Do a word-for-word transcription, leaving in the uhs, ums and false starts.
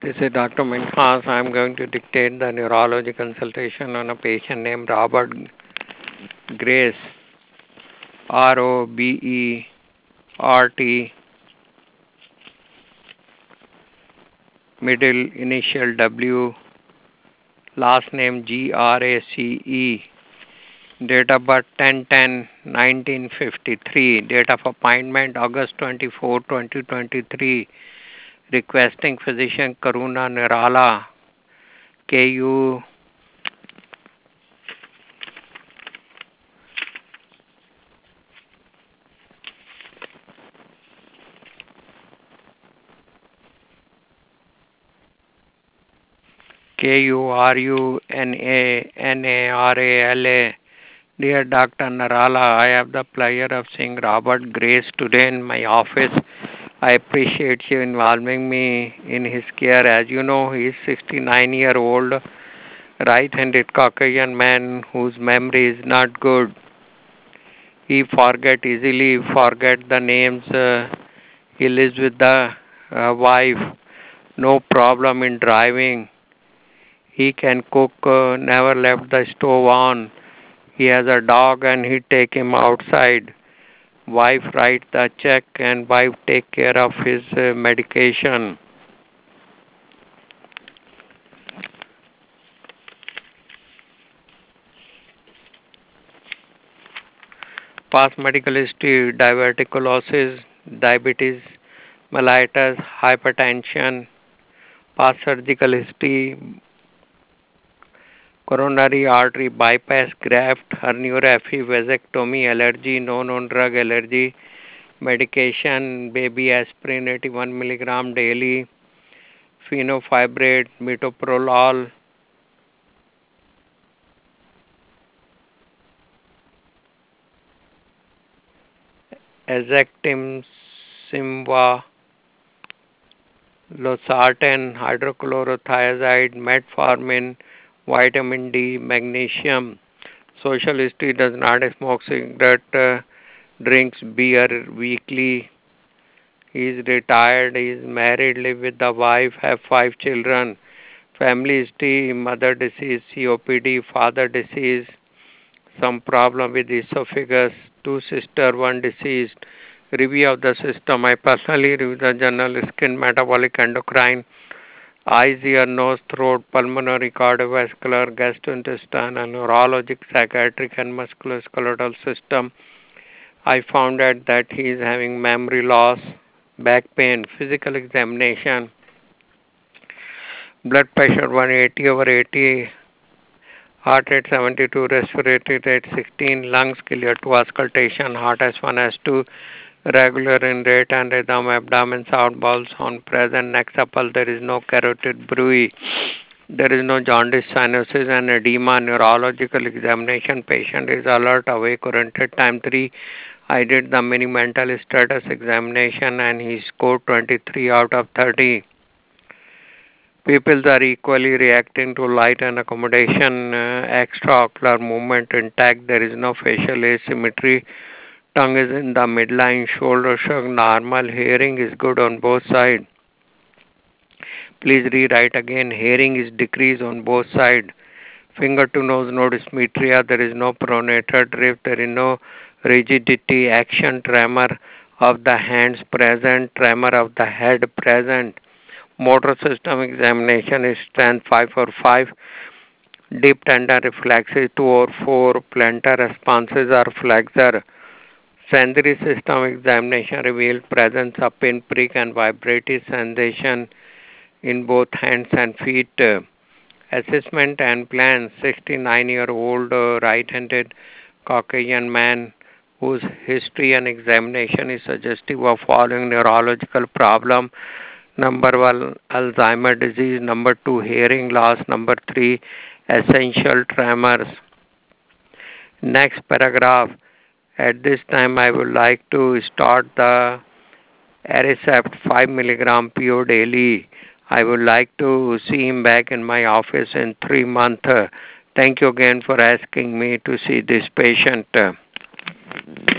This is Doctor Minhas. I'm going to dictate the neurology consultation on a patient named Robert Grace, R O B E R T, middle initial W, last name G R A C E, date of birth ten ten nineteen fifty-three, date of appointment August twenty-fourth, twenty twenty-three, requesting physician Karuna Nirala, K U K U R U N A N A R A L A. Dear Doctor Narala, I have the pleasure of seeing Robert Grace today in my office. I appreciate you involving me in his care. As you know, he is sixty-nine year old, right-handed Caucasian man whose memory is not good. He forget easily, forget the names. Uh, he lives with the uh, wife. No problem in driving. He can cook, uh, never left the stove on. He has a dog and he take him outside. Wife write the check and wife take care of his uh, medication. Past medical history, diverticulosis, diabetes, mellitus, hypertension. Past surgical history, coronary artery bypass, graft, herniorrhaphy, vasectomy, allergy, no known drug allergy, medication, baby aspirin eighty-one milligram daily, fenofibrate, metoprolol, azectim, simva, losartan, hydrochlorothiazide, metformin, vitamin D, magnesium. Social history: does not smoke cigarette, uh, drinks beer weekly. He is retired, he is married, live with the wife, have five children. Family history: mother deceased, C O P D, father deceased, some problem with esophagus, two sister, one deceased. Review of the system: I personally review the journal skin, metabolic, endocrine, eyes, ear, nose, throat, pulmonary, cardiovascular, gastrointestinal, neurologic, psychiatric, and musculoskeletal system. I found out that he is having memory loss, back pain, physical examination, blood pressure one eighty over eighty, heart rate seventy-two, respiratory rate sixteen, lungs clear to auscultation, heart S one, S two, regular in rate and rhythm, abdomen, sound balls on present, neck supple, there is no carotid bruit, there is no jaundice, cyanosis and edema, neurological examination, patient is alert, awake, oriented, time three. I did the mini mental status examination and he scored twenty-three out of thirty. Pupils are equally reacting to light and accommodation, uh, extraocular movement intact, there is no facial asymmetry, tongue is in the midline, shoulder shrug normal, hearing is good on both sides. Please rewrite again, hearing is decreased on both sides. Finger to nose, no dysmetria, there is no pronator drift, there is no rigidity, action, tremor of the hands present, tremor of the head present. Motor system examination is strength five or five, deep tendon reflexes two or four, plantar responses are flexor. Sensory system examination revealed presence of pinprick and vibrative sensation in both hands and feet. Assessment and plan: sixty-nine year old uh, right-handed Caucasian man whose history and examination is suggestive of following neurological problem. Number one, Alzheimer disease. Number two, hearing loss. Number three, essential tremors. Next paragraph. At this time, I would like to start the Aricept five milligram P O daily. I would like to see him back in my office in three months. Thank you again for asking me to see this patient.